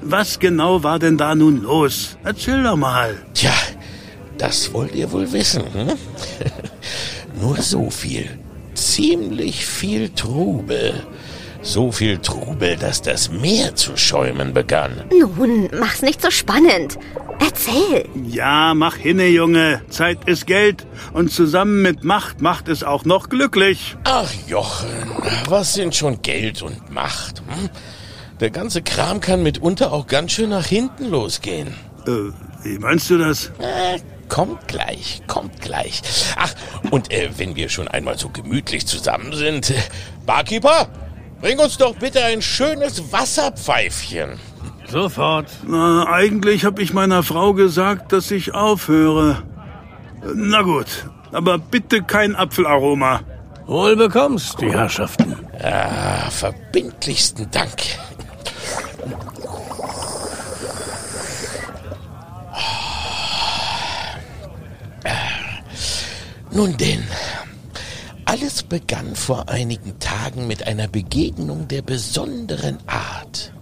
Was genau war denn da nun los? Erzähl doch mal. Tja, das wollt ihr wohl wissen, hm? Nur so viel. Ziemlich viel Trubel. So viel Trubel, dass das Meer zu schäumen begann. Nun, mach's nicht so spannend. Erzähl. Ja, mach hinne, Junge. Zeit ist Geld. Und zusammen mit Macht macht es auch noch glücklich. Ach Jochen, was sind schon Geld und Macht? Hm? Der ganze Kram kann mitunter auch ganz schön nach hinten losgehen. Wie meinst du das? Kommt gleich. Ach, und wenn wir schon einmal so gemütlich zusammen sind, Barkeeper, bring uns doch bitte ein schönes Wasserpfeifchen. Sofort. Na, eigentlich habe ich meiner Frau gesagt, dass ich aufhöre. Na gut, aber bitte kein Apfelaroma. Wohl bekommst, die Herrschaften. Ah, verbindlichsten Dank. Nun denn, alles begann vor einigen Tagen mit einer Begegnung der besonderen Art.